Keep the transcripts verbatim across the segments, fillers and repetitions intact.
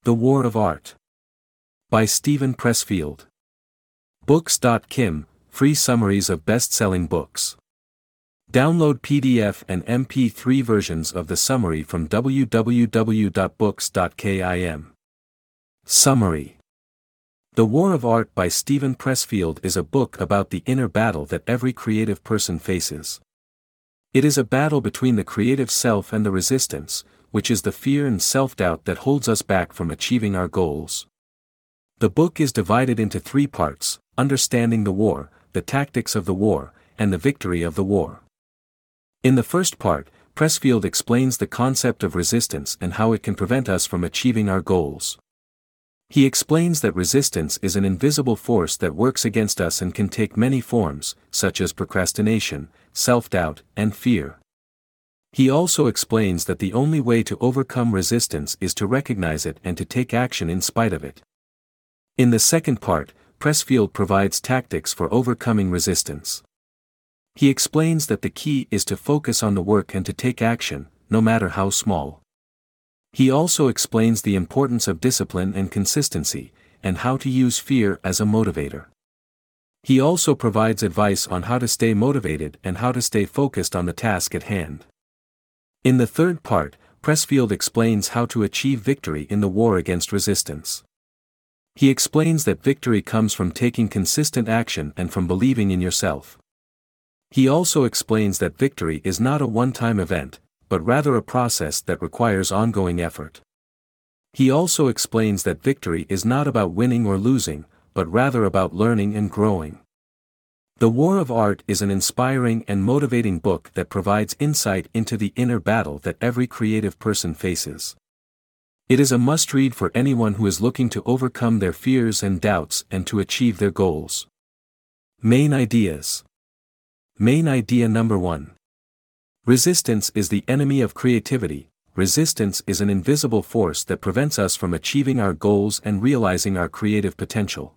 The War of Art. By Steven Pressfield. Books dot com, free summaries of best-selling books. Download P D F and M P three versions of the summary from w w w dot books dot com. Summary. The War of Art by Steven Pressfield is a book about the inner battle that every creative person faces. It is a battle between the creative self and the resistance, which is the fear and self-doubt that holds us back from achieving our goals. The book is divided into three parts: understanding the war, the tactics of the war, and the victory of the war. In the first part, Pressfield explains the concept of resistance and how it can prevent us from achieving our goals. He explains that resistance is an invisible force that works against us and can take many forms, such as procrastination, self-doubt, and fear. He also explains that the only way to overcome resistance is to recognize it and to take action in spite of it. In the second part, Pressfield provides tactics for overcoming resistance. He explains that the key is to focus on the work and to take action, no matter how small. He also explains the importance of discipline and consistency, and how to use fear as a motivator. He also provides advice on how to stay motivated and how to stay focused on the task at hand. In the third part, Pressfield explains how to achieve victory in the war against resistance. He explains that victory comes from taking consistent action and from believing in yourself. He also explains that victory is not a one-time event, but rather a process that requires ongoing effort. He also explains that victory is not about winning or losing, but rather about learning and growing. The War of Art is an inspiring and motivating book that provides insight into the inner battle that every creative person faces. It is a must-read for anyone who is looking to overcome their fears and doubts and to achieve their goals. Main ideas. Main idea number one. Resistance is the enemy of creativity. Resistance is an invisible force that prevents us from achieving our goals and realizing our creative potential.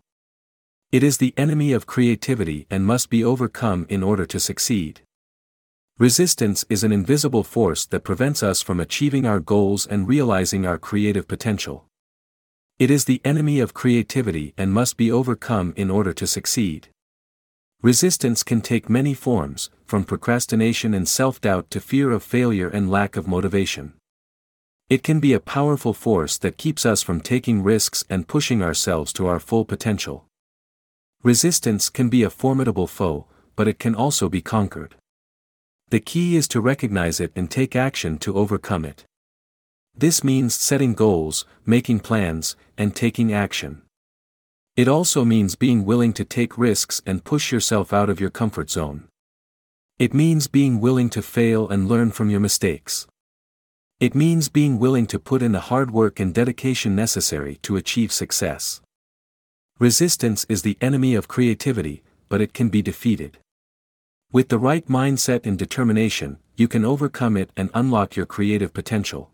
It is the enemy of creativity and must be overcome in order to succeed. Resistance is an invisible force that prevents us from achieving our goals and realizing our creative potential. It is the enemy of creativity and must be overcome in order to succeed. Resistance can take many forms, from procrastination and self-doubt to fear of failure and lack of motivation. It can be a powerful force that keeps us from taking risks and pushing ourselves to our full potential. Resistance can be a formidable foe, but it can also be conquered. The key is to recognize it and take action to overcome it. This means setting goals, making plans, and taking action. It also means being willing to take risks and push yourself out of your comfort zone. It means being willing to fail and learn from your mistakes. It means being willing to put in the hard work and dedication necessary to achieve success. Resistance is the enemy of creativity, but it can be defeated. With the right mindset and determination, you can overcome it and unlock your creative potential.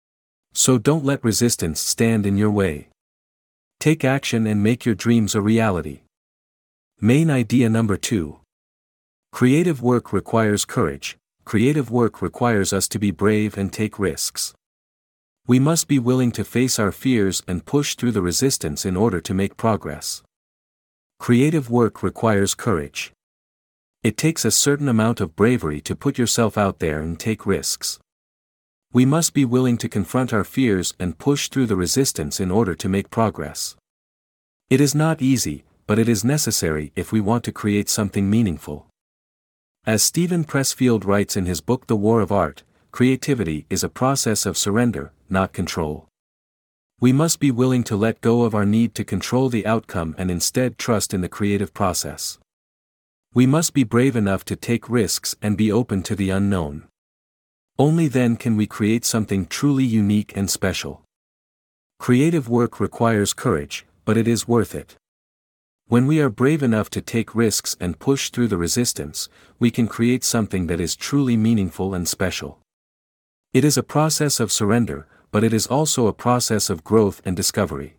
So don't let resistance stand in your way. Take action and make your dreams a reality. Main idea number two. Creative work requires courage. Creative work requires us to be brave and take risks. We must be willing to face our fears and push through the resistance in order to make progress. Creative work requires courage. It takes a certain amount of bravery to put yourself out there and take risks. We must be willing to confront our fears and push through the resistance in order to make progress. It is not easy, but it is necessary if we want to create something meaningful. As Steven Pressfield writes in his book The War of Art, creativity is a process of surrender, not control. We must be willing to let go of our need to control the outcome and instead trust in the creative process. We must be brave enough to take risks and be open to the unknown. Only then can we create something truly unique and special. Creative work requires courage, but it is worth it. When we are brave enough to take risks and push through the resistance, we can create something that is truly meaningful and special. It is a process of surrender, but it is also a process of growth and discovery.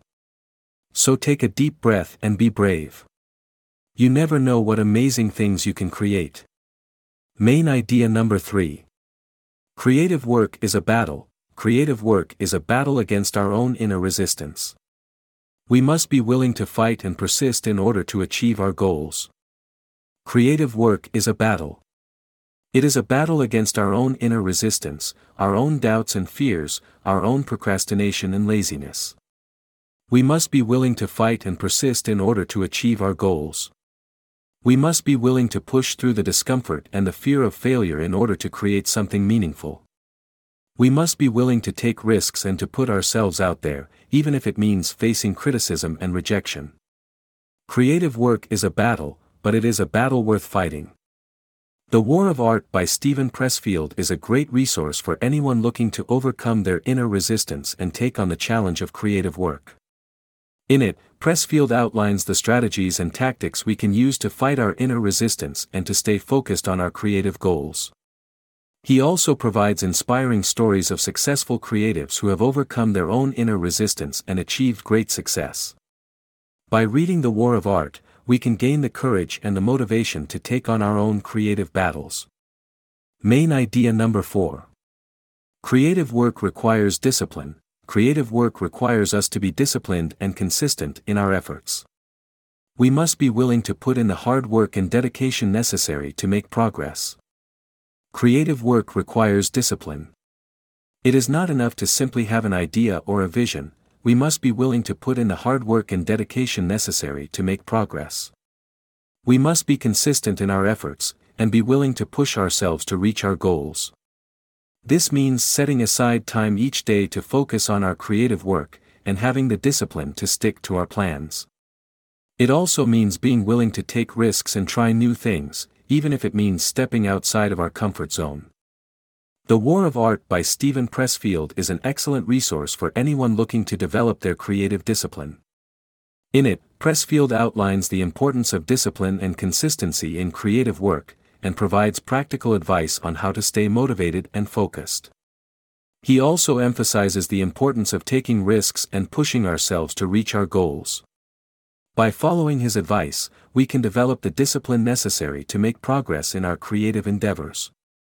So take a deep breath and be brave. You never know what amazing things you can create. Main idea number three. Creative work is a battle. creative work is a battle against our own inner resistance. We must be willing to fight and persist in order to achieve our goals. Creative work is a battle. It is a battle against our own inner resistance, our own doubts and fears, our own procrastination and laziness. We must be willing to fight and persist in order to achieve our goals. We must be willing to push through the discomfort and the fear of failure in order to create something meaningful. We must be willing to take risks and to put ourselves out there, even if it means facing criticism and rejection. Creative work is a battle, but it is a battle worth fighting. The War of Art by Steven Pressfield is a great resource for anyone looking to overcome their inner resistance and take on the challenge of creative work. In it, Pressfield outlines the strategies and tactics we can use to fight our inner resistance and to stay focused on our creative goals. He also provides inspiring stories of successful creatives who have overcome their own inner resistance and achieved great success. By reading The War of Art, we can gain the courage and the motivation to take on our own creative battles. Main idea number four. Creative work requires discipline. Creative work requires us to be disciplined and consistent in our efforts. We must be willing to put in the hard work and dedication necessary to make progress. Creative work requires discipline. It is not enough to simply have an idea or a vision. We must be willing to put in the hard work and dedication necessary to make progress. We must be consistent in our efforts, and be willing to push ourselves to reach our goals. This means setting aside time each day to focus on our creative work, and having the discipline to stick to our plans. It also means being willing to take risks and try new things, even if it means stepping outside of our comfort zone. The War of Art by Steven Pressfield is an excellent resource for anyone looking to develop their creative discipline. In it, Pressfield outlines the importance of discipline and consistency in creative work, and provides practical advice on how to stay motivated and focused. He also emphasizes the importance of taking risks and pushing ourselves to reach our goals. By following his advice, we can develop the discipline necessary to make progress in our creative endeavors.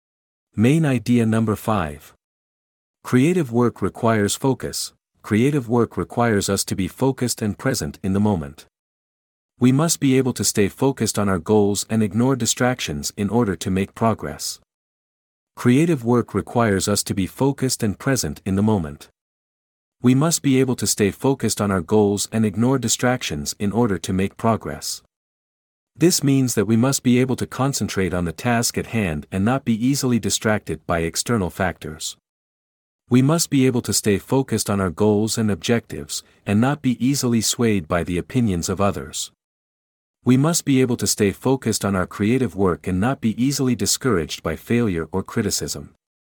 Main idea number five. Creative work requires focus. Creative work requires us to be focused and present in the moment. We must be able to stay focused on our goals and ignore distractions in order to make progress. Creative work requires us to be focused and present in the moment. We must be able to stay focused on our goals and ignore distractions in order to make progress. This means that we must be able to concentrate on the task at hand and not be easily distracted by external factors. We must be able to stay focused on our goals and objectives, and not be easily swayed by the opinions of others. We must be able to stay focused on our creative work and not be easily discouraged by failure or criticism.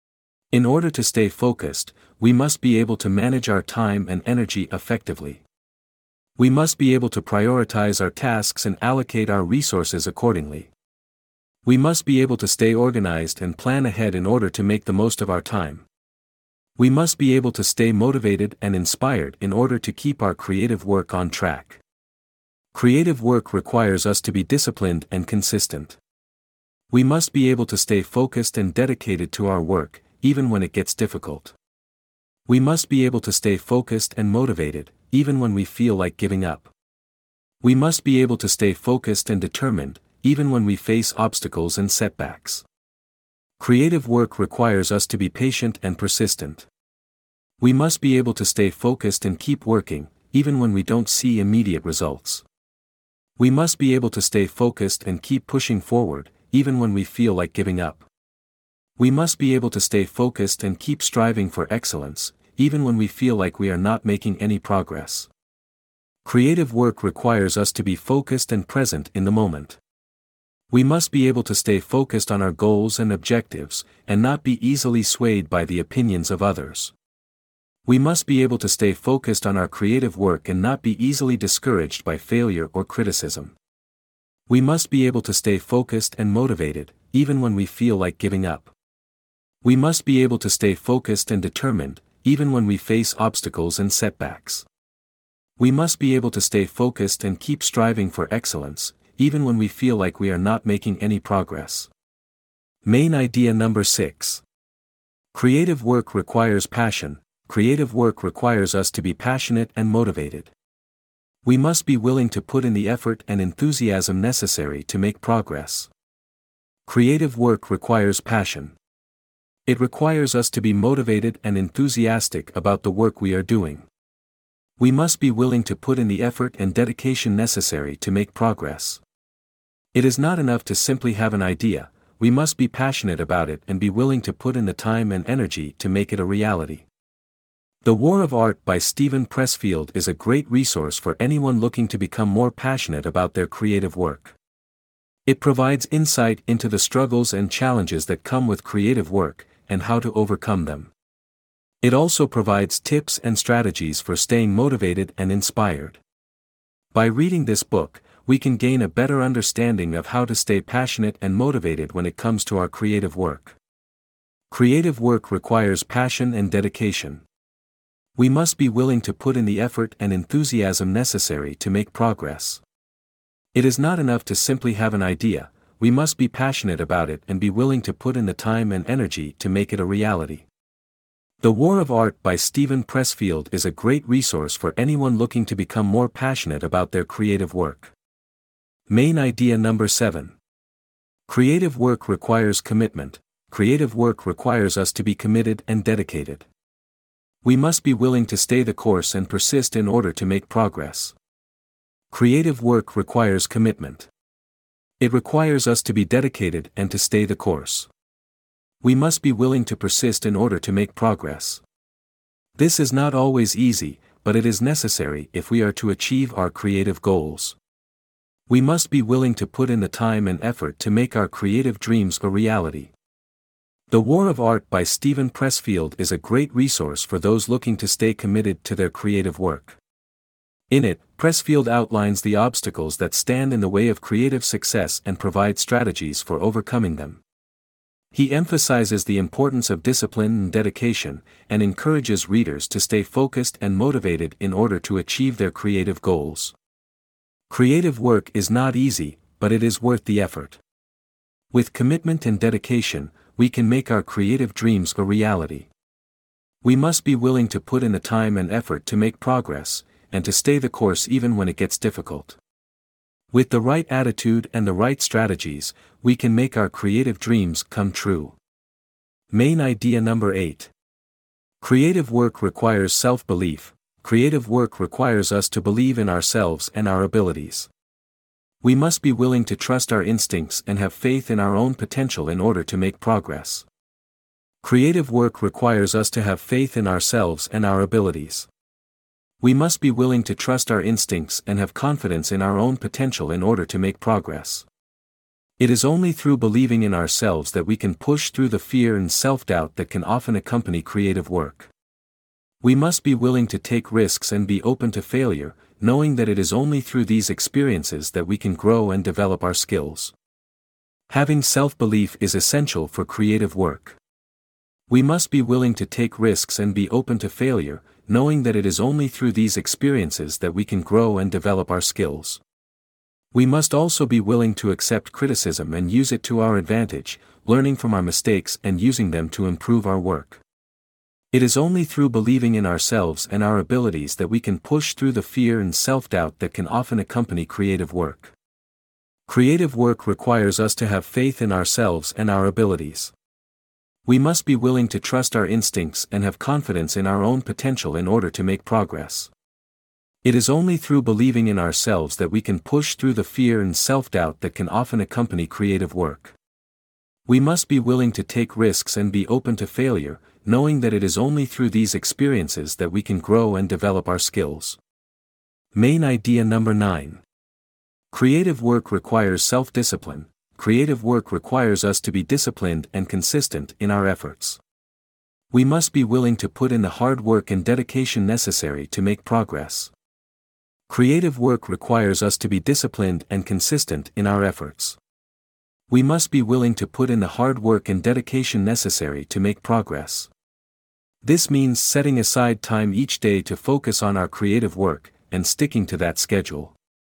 In order to stay focused, we must be able to manage our time and energy effectively. We must be able to prioritize our tasks and allocate our resources accordingly. We must be able to stay organized and plan ahead in order to make the most of our time. We must be able to stay motivated and inspired in order to keep our creative work on track. Creative work requires us to be disciplined and consistent. We must be able to stay focused and dedicated to our work, even when it gets difficult. We must be able to stay focused and motivated, even when we feel like giving up. We must be able to stay focused and determined, even when we face obstacles and setbacks. Creative work requires us to be patient and persistent. We must be able to stay focused and keep working, even when we don't see immediate results. We must be able to stay focused and keep pushing forward, even when we feel like giving up. We must be able to stay focused and keep striving for excellence, even when we feel like we are not making any progress. Creative work requires us to be focused and present in the moment. We must be able to stay focused on our goals and objectives, and not be easily swayed by the opinions of others. We must be able to stay focused on our creative work and not be easily discouraged by failure or criticism. We must be able to stay focused and motivated, even when we feel like giving up. We must be able to stay focused and determined, even when we face obstacles and setbacks. We must be able to stay focused and keep striving for excellence, even when we feel like we are not making any progress. Main idea number six. Creative work requires passion. Creative work requires us to be passionate and motivated. We must be willing to put in the effort and enthusiasm necessary to make progress. Creative work requires passion. It requires us to be motivated and enthusiastic about the work we are doing. We must be willing to put in the effort and dedication necessary to make progress. It is not enough to simply have an idea, we must be passionate about it and be willing to put in the time and energy to make it a reality. The War of Art by Steven Pressfield is a great resource for anyone looking to become more passionate about their creative work. It provides insight into the struggles and challenges that come with creative work, and how to overcome them. It also provides tips and strategies for staying motivated and inspired. By reading this book, we can gain a better understanding of how to stay passionate and motivated when it comes to our creative work. Creative work requires passion and dedication. We must be willing to put in the effort and enthusiasm necessary to make progress. It is not enough to simply have an idea, we must be passionate about it and be willing to put in the time and energy to make it a reality. The War of Art by Steven Pressfield is a great resource for anyone looking to become more passionate about their creative work. Main idea number seven. Creative work requires commitment. Creative work requires us to be committed and dedicated. We must be willing to stay the course and persist in order to make progress. Creative work requires commitment. It requires us to be dedicated and to stay the course. We must be willing to persist in order to make progress. This is not always easy, but it is necessary if we are to achieve our creative goals. We must be willing to put in the time and effort to make our creative dreams a reality. The War of Art by Steven Pressfield is a great resource for those looking to stay committed to their creative work. In it, Pressfield outlines the obstacles that stand in the way of creative success and provides strategies for overcoming them. He emphasizes the importance of discipline and dedication, and encourages readers to stay focused and motivated in order to achieve their creative goals. Creative work is not easy, but it is worth the effort. With commitment and dedication, we can make our creative dreams a reality. We must be willing to put in the time and effort to make progress, and to stay the course even when it gets difficult. With the right attitude and the right strategies, we can make our creative dreams come true. Main idea number eight. Creative work requires self-belief. Creative work requires us to believe in ourselves and our abilities. We must be willing to trust our instincts and have faith in our own potential in order to make progress. Creative work requires us to have faith in ourselves and our abilities. We must be willing to trust our instincts and have confidence in our own potential in order to make progress. It is only through believing in ourselves that we can push through the fear and self-doubt that can often accompany creative work. We must be willing to take risks and be open to failure, knowing that it is only through these experiences that we can grow and develop our skills. Having self-belief is essential for creative work. We must be willing to take risks and be open to failure, knowing that it is only through these experiences that we can grow and develop our skills. We must also be willing to accept criticism and use it to our advantage, learning from our mistakes and using them to improve our work. It is only through believing in ourselves and our abilities that we can push through the fear and self-doubt that can often accompany creative work. Creative work requires us to have faith in ourselves and our abilities. We must be willing to trust our instincts and have confidence in our own potential in order to make progress. It is only through believing in ourselves that we can push through the fear and self-doubt that can often accompany creative work. We must be willing to take risks and be open to failure, knowing that it is only through these experiences that we can grow and develop our skills. Main idea number nine. Creative work requires self-discipline. Creative work requires us to be disciplined and consistent in our efforts. We must be willing to put in the hard work and dedication necessary to make progress. Creative work requires us to be disciplined and consistent in our efforts. We must be willing to put in the hard work and dedication necessary to make progress. This means setting aside time each day to focus on our creative work, and sticking to that schedule.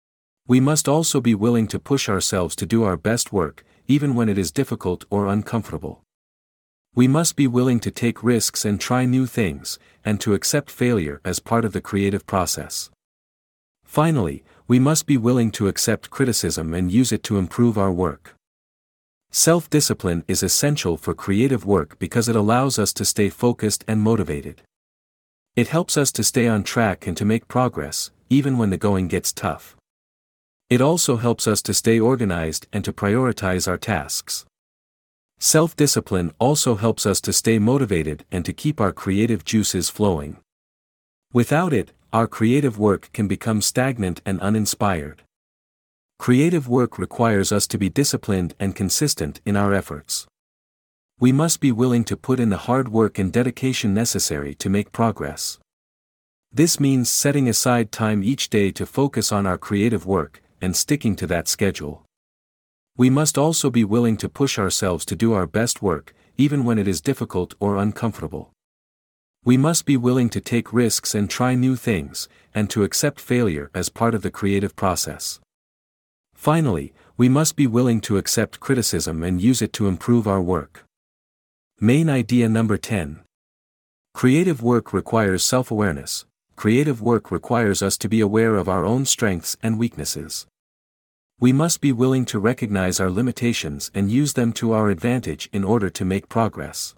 We must also be willing to push ourselves to do our best work, even when it is difficult or uncomfortable. We must be willing to take risks and try new things, and to accept failure as part of the creative process. Finally, we must be willing to accept criticism and use it to improve our work. Self-discipline is essential for creative work because it allows us to stay focused and motivated. It helps us to stay on track and to make progress, even when the going gets tough. It also helps us to stay organized and to prioritize our tasks. Self-discipline also helps us to stay motivated and to keep our creative juices flowing. Without it, our creative work can become stagnant and uninspired. Creative work requires us to be disciplined and consistent in our efforts. We must be willing to put in the hard work and dedication necessary to make progress. This means setting aside time each day to focus on our creative work, and sticking to that schedule. We must also be willing to push ourselves to do our best work, even when it is difficult or uncomfortable. We must be willing to take risks and try new things, and to accept failure as part of the creative process. Finally, we must be willing to accept criticism and use it to improve our work. Main idea number ten. Creative work requires self-awareness. Creative work requires us to be aware of our own strengths and weaknesses. We must be willing to recognize our limitations and use them to our advantage in order to make progress.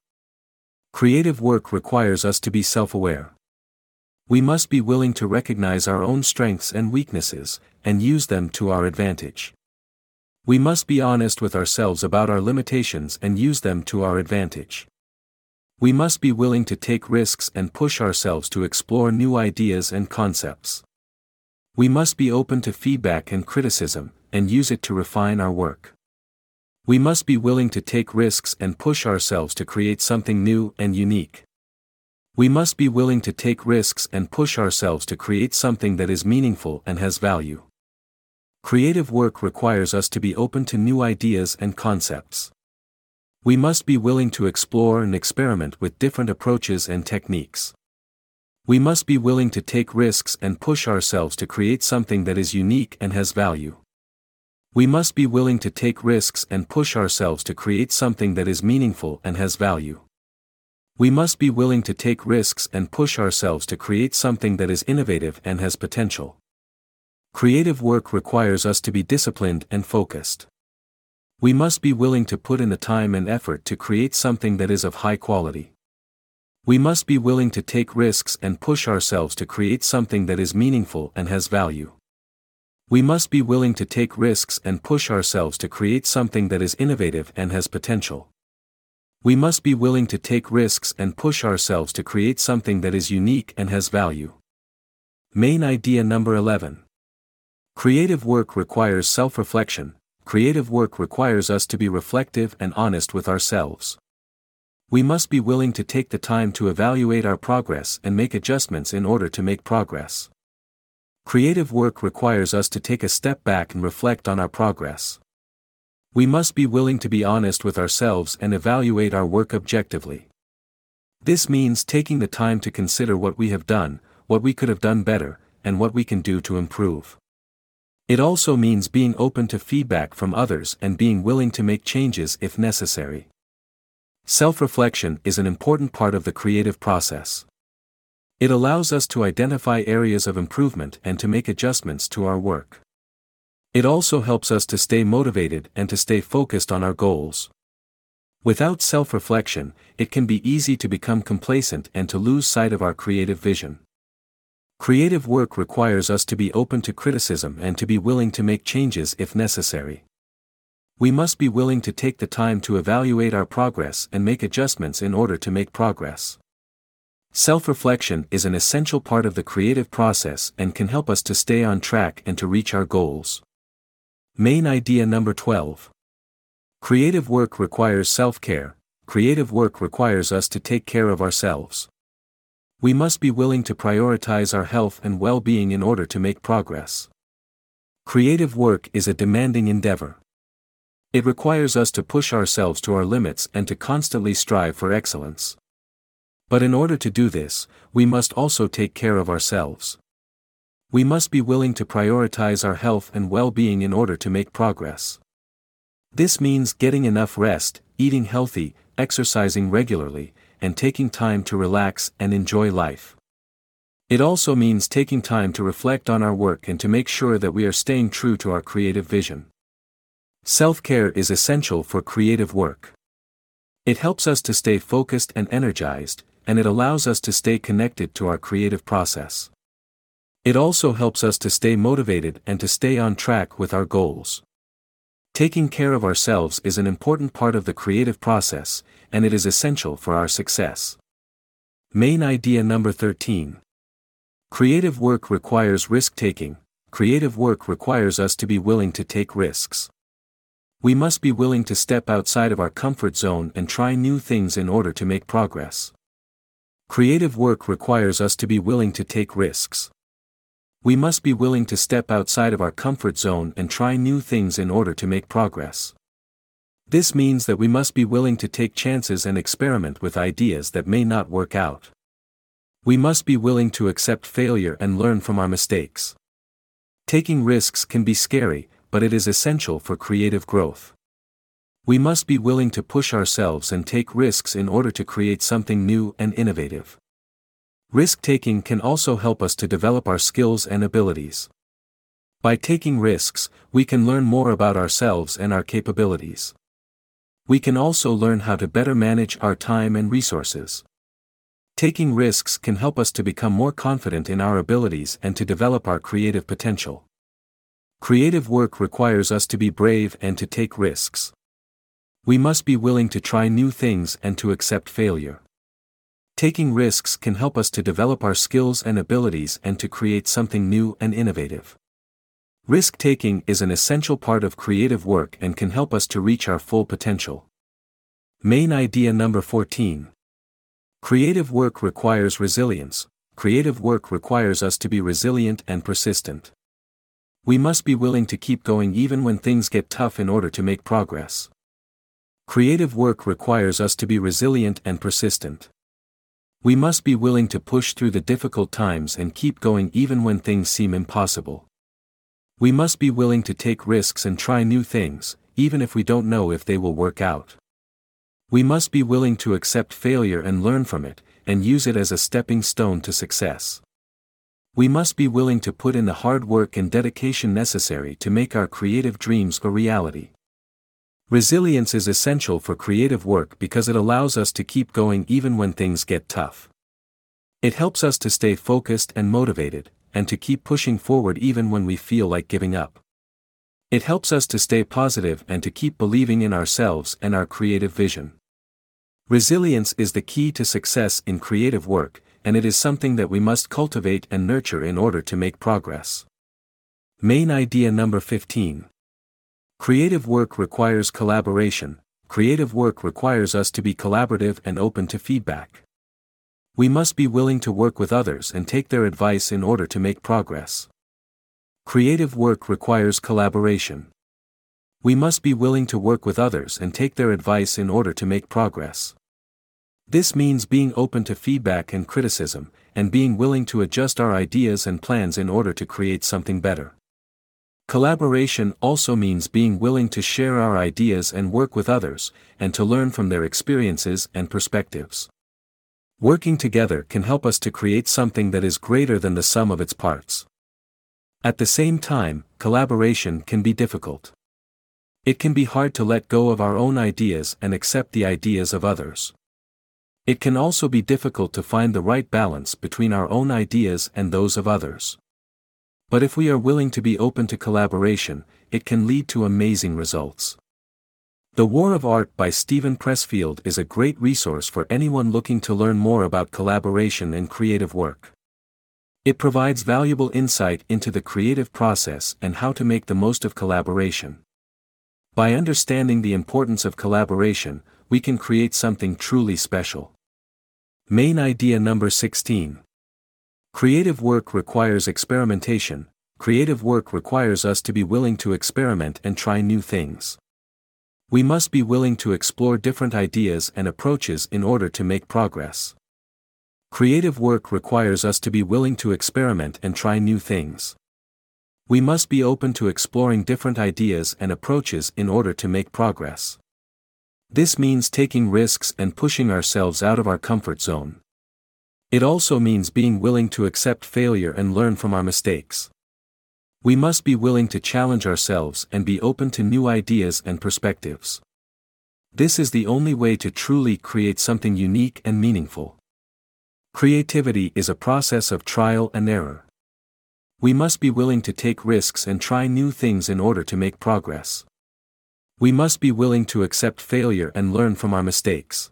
Creative work requires us to be self-aware. We must be willing to recognize our own strengths and weaknesses, and use them to our advantage. We must be honest with ourselves about our limitations and use them to our advantage. We must be willing to take risks and push ourselves to explore new ideas and concepts. We must be open to feedback and criticism, and use it to refine our work. We must be willing to take risks and push ourselves to create something new and unique. We must be willing to take risks and push ourselves to create something that is meaningful and has value. Creative work requires us to be open to new ideas and concepts. We must be willing to explore and experiment with different approaches and techniques. We must be willing to take risks and push ourselves to create something that is unique and has value. We must be willing to take risks and push ourselves to create something that is meaningful and has value. We must be willing to take risks and push ourselves to create something that is innovative and has potential. Creative work requires us to be disciplined and focused. We must be willing to put in the time and effort to create something that is of high quality. We must be willing to take risks and push ourselves to create something that is meaningful and has value. We must be willing to take risks and push ourselves to create something that is innovative and has potential. We must be willing to take risks and push ourselves to create something that is unique and has value. Main idea number eleven. Creative work requires self-reflection. Creative work requires us to be reflective and honest with ourselves. We must be willing to take the time to evaluate our progress and make adjustments in order to make progress. Creative work requires us to take a step back and reflect on our progress. We must be willing to be honest with ourselves and evaluate our work objectively. This means taking the time to consider what we have done, what we could have done better, and what we can do to improve. It also means being open to feedback from others and being willing to make changes if necessary. Self-reflection is an important part of the creative process. It allows us to identify areas of improvement and to make adjustments to our work. It also helps us to stay motivated and to stay focused on our goals. Without self-reflection, it can be easy to become complacent and to lose sight of our creative vision. Creative work requires us to be open to criticism and to be willing to make changes if necessary. We must be willing to take the time to evaluate our progress and make adjustments in order to make progress. Self-reflection is an essential part of the creative process and can help us to stay on track and to reach our goals. Main idea number twelve. Creative work requires self-care. Creative work requires us to take care of ourselves. We must be willing to prioritize our health and well-being in order to make progress. Creative work is a demanding endeavor. It requires us to push ourselves to our limits and to constantly strive for excellence. But in order to do this, we must also take care of ourselves. We must be willing to prioritize our health and well-being in order to make progress. This means getting enough rest, eating healthy, exercising regularly, and taking time to relax and enjoy life. It also means taking time to reflect on our work and to make sure that we are staying true to our creative vision. Self-care is essential for creative work. It helps us to stay focused and energized, and it allows us to stay connected to our creative process. It also helps us to stay motivated and to stay on track with our goals. Taking care of ourselves is an important part of the creative process, and it is essential for our success. Main idea number thirteen. Creative work requires risk-taking. Creative work requires us to be willing to take risks. We must be willing to step outside of our comfort zone and try new things in order to make progress. Creative work requires us to be willing to take risks. We must be willing to step outside of our comfort zone and try new things in order to make progress. This means that we must be willing to take chances and experiment with ideas that may not work out. We must be willing to accept failure and learn from our mistakes. Taking risks can be scary, but it is essential for creative growth. We must be willing to push ourselves and take risks in order to create something new and innovative. Risk-taking can also help us to develop our skills and abilities. By taking risks, we can learn more about ourselves and our capabilities. We can also learn how to better manage our time and resources. Taking risks can help us to become more confident in our abilities and to develop our creative potential. Creative work requires us to be brave and to take risks. We must be willing to try new things and to accept failure. Taking risks can help us to develop our skills and abilities and to create something new and innovative. Risk-taking is an essential part of creative work and can help us to reach our full potential. Main idea number fourteen. Creative work requires resilience. Creative work requires us to be resilient and persistent. We must be willing to keep going even when things get tough in order to make progress. Creative work requires us to be resilient and persistent. We must be willing to push through the difficult times and keep going even when things seem impossible. We must be willing to take risks and try new things, even if we don't know if they will work out. We must be willing to accept failure and learn from it, and use it as a stepping stone to success. We must be willing to put in the hard work and dedication necessary to make our creative dreams a reality. Resilience is essential for creative work because it allows us to keep going even when things get tough. It helps us to stay focused and motivated, and to keep pushing forward even when we feel like giving up. It helps us to stay positive and to keep believing in ourselves and our creative vision. Resilience is the key to success in creative work, and it is something that we must cultivate and nurture in order to make progress. Main idea number fifteen. Creative work requires collaboration. Creative work requires us to be collaborative and open to feedback. We must be willing to work with others and take their advice in order to make progress. Creative work requires collaboration. We must be willing to work with others and take their advice in order to make progress. This means being open to feedback and criticism, and being willing to adjust our ideas and plans in order to create something better. Collaboration also means being willing to share our ideas and work with others, and to learn from their experiences and perspectives. Working together can help us to create something that is greater than the sum of its parts. At the same time, collaboration can be difficult. It can be hard to let go of our own ideas and accept the ideas of others. It can also be difficult to find the right balance between our own ideas and those of others. But if we are willing to be open to collaboration, it can lead to amazing results. The War of Art by Steven Pressfield is a great resource for anyone looking to learn more about collaboration and creative work. It provides valuable insight into the creative process and how to make the most of collaboration. By understanding the importance of collaboration, we can create something truly special. Main idea number sixteen. Creative work requires experimentation. Creative work requires us to be willing to experiment and try new things. We must be willing to explore different ideas and approaches in order to make progress. Creative work requires us to be willing to experiment and try new things. We must be open to exploring different ideas and approaches in order to make progress. This means taking risks and pushing ourselves out of our comfort zone. It also means being willing to accept failure and learn from our mistakes. We must be willing to challenge ourselves and be open to new ideas and perspectives. This is the only way to truly create something unique and meaningful. Creativity is a process of trial and error. We must be willing to take risks and try new things in order to make progress. We must be willing to accept failure and learn from our mistakes.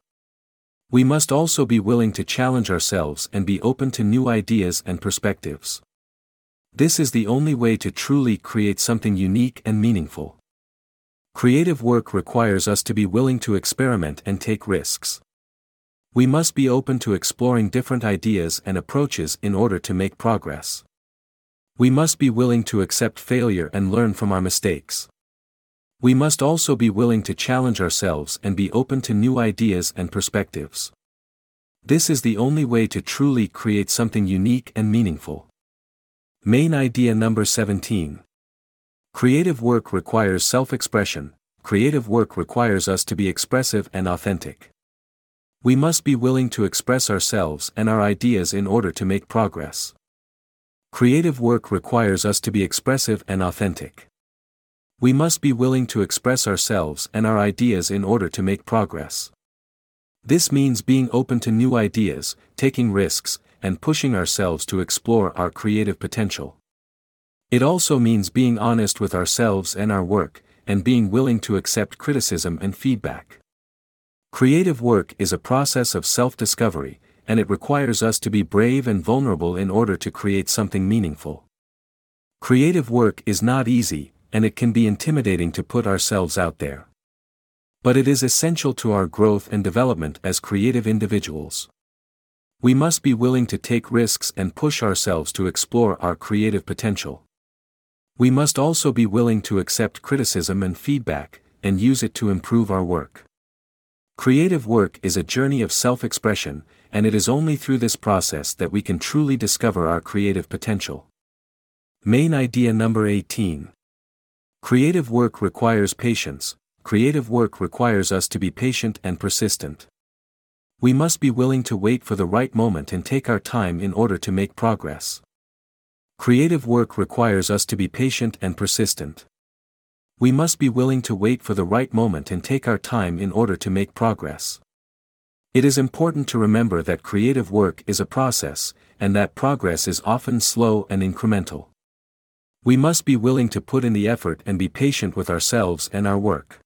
We must also be willing to challenge ourselves and be open to new ideas and perspectives. This is the only way to truly create something unique and meaningful. Creative work requires us to be willing to experiment and take risks. We must be open to exploring different ideas and approaches in order to make progress. We must be willing to accept failure and learn from our mistakes. We must also be willing to challenge ourselves and be open to new ideas and perspectives. This is the only way to truly create something unique and meaningful. Main idea number seventeen. Creative work requires self-expression. Creative work requires us to be expressive and authentic. We must be willing to express ourselves and our ideas in order to make progress. Creative work requires us to be expressive and authentic. We must be willing to express ourselves and our ideas in order to make progress. This means being open to new ideas, taking risks, and pushing ourselves to explore our creative potential. It also means being honest with ourselves and our work, and being willing to accept criticism and feedback. Creative work is a process of self-discovery, and it requires us to be brave and vulnerable in order to create something meaningful. Creative work is not easy, and it can be intimidating to put ourselves out there. But it is essential to our growth and development as creative individuals. We must be willing to take risks and push ourselves to explore our creative potential. We must also be willing to accept criticism and feedback, and use it to improve our work. Creative work is a journey of self-expression, and it is only through this process that we can truly discover our creative potential. Main idea number eighteen. Creative work requires patience. Creative work requires us to be patient and persistent. We must be willing to wait for the right moment and take our time in order to make progress. Creative work requires us to be patient and persistent. We must be willing to wait for the right moment and take our time in order to make progress. It is important to remember that creative work is a process, and that progress is often slow and incremental. We must be willing to put in the effort and be patient with ourselves and our work.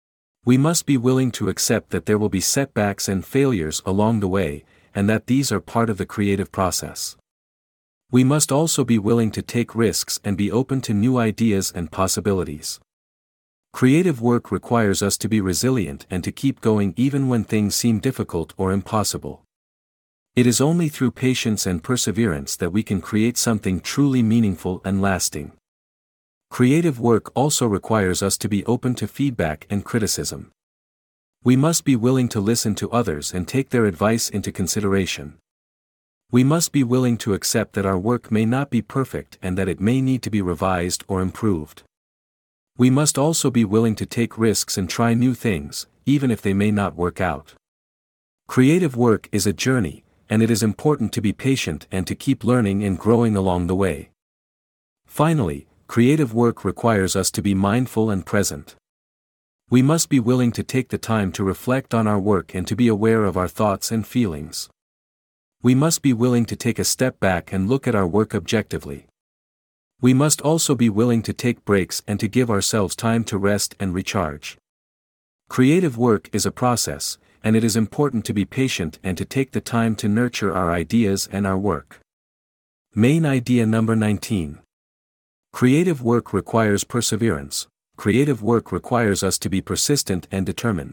We must be willing to accept that there will be setbacks and failures along the way, and that these are part of the creative process. We must also be willing to take risks and be open to new ideas and possibilities. Creative work requires us to be resilient and to keep going even when things seem difficult or impossible. It is only through patience and perseverance that we can create something truly meaningful and lasting. Creative work also requires us to be open to feedback and criticism. We must be willing to listen to others and take their advice into consideration. We must be willing to accept that our work may not be perfect and that it may need to be revised or improved. We must also be willing to take risks and try new things, even if they may not work out. Creative work is a journey, and it is important to be patient and to keep learning and growing along the way. Finally, creative work requires us to be mindful and present. We must be willing to take the time to reflect on our work and to be aware of our thoughts and feelings. We must be willing to take a step back and look at our work objectively. We must also be willing to take breaks and to give ourselves time to rest and recharge. Creative work is a process, and it is important to be patient and to take the time to nurture our ideas and our work. Main idea number nineteen. Creative work requires perseverance. Creative work requires us to be persistent and determined.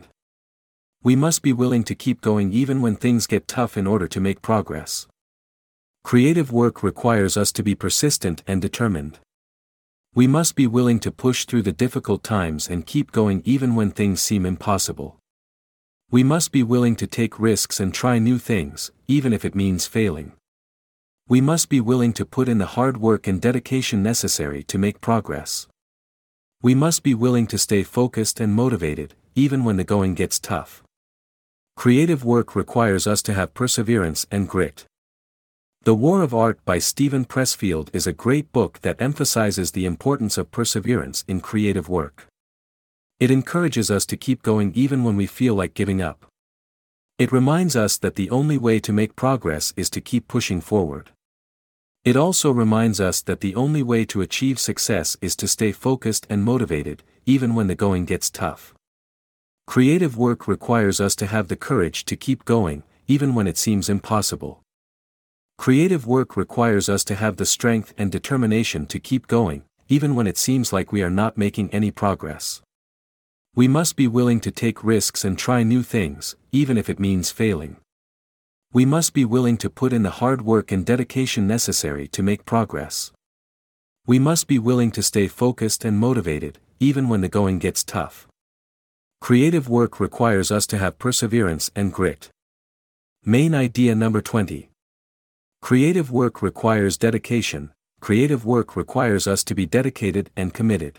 We must be willing to keep going even when things get tough in order to make progress. Creative work requires us to be persistent and determined. We must be willing to push through the difficult times and keep going even when things seem impossible. We must be willing to take risks and try new things, even if it means failing. We must be willing to put in the hard work and dedication necessary to make progress. We must be willing to stay focused and motivated, even when the going gets tough. Creative work requires us to have perseverance and grit. The War of Art by Steven Pressfield is a great book that emphasizes the importance of perseverance in creative work. It encourages us to keep going even when we feel like giving up. It reminds us that the only way to make progress is to keep pushing forward. It also reminds us that the only way to achieve success is to stay focused and motivated, even when the going gets tough. Creative work requires us to have the courage to keep going, even when it seems impossible. Creative work requires us to have the strength and determination to keep going, even when it seems like we are not making any progress. We must be willing to take risks and try new things, even if it means failing. We must be willing to put in the hard work and dedication necessary to make progress. We must be willing to stay focused and motivated, even when the going gets tough. Creative work requires us to have perseverance and grit. Main idea number twenty. Creative work requires dedication. Creative work requires us to be dedicated and committed.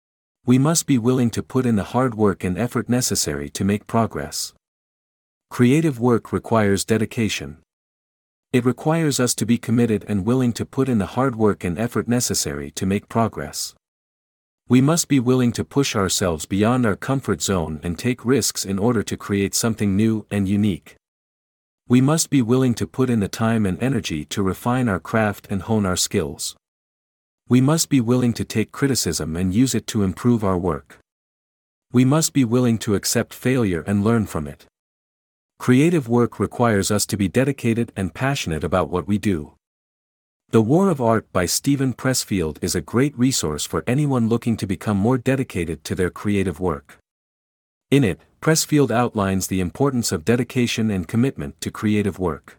We must be willing to put in the hard work and effort necessary to make progress. Creative work requires dedication. It requires us to be committed and willing to put in the hard work and effort necessary to make progress. We must be willing to push ourselves beyond our comfort zone and take risks in order to create something new and unique. We must be willing to put in the time and energy to refine our craft and hone our skills. We must be willing to take criticism and use it to improve our work. We must be willing to accept failure and learn from it. Creative work requires us to be dedicated and passionate about what we do. The War of Art by Steven Pressfield is a great resource for anyone looking to become more dedicated to their creative work. In it, Pressfield outlines the importance of dedication and commitment to creative work.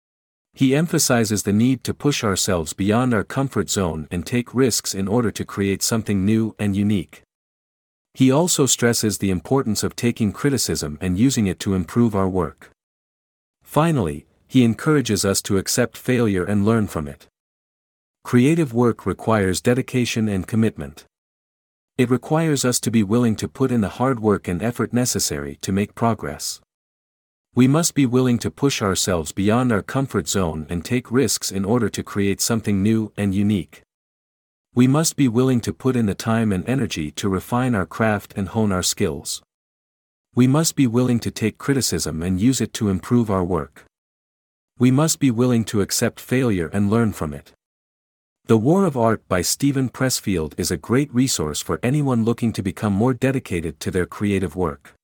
He emphasizes the need to push ourselves beyond our comfort zone and take risks in order to create something new and unique. He also stresses the importance of taking criticism and using it to improve our work. Finally, he encourages us to accept failure and learn from it. Creative work requires dedication and commitment. It requires us to be willing to put in the hard work and effort necessary to make progress. We must be willing to push ourselves beyond our comfort zone and take risks in order to create something new and unique. We must be willing to put in the time and energy to refine our craft and hone our skills. We must be willing to take criticism and use it to improve our work. We must be willing to accept failure and learn from it. The War of Art by Steven Pressfield is a great resource for anyone looking to become more dedicated to their creative work.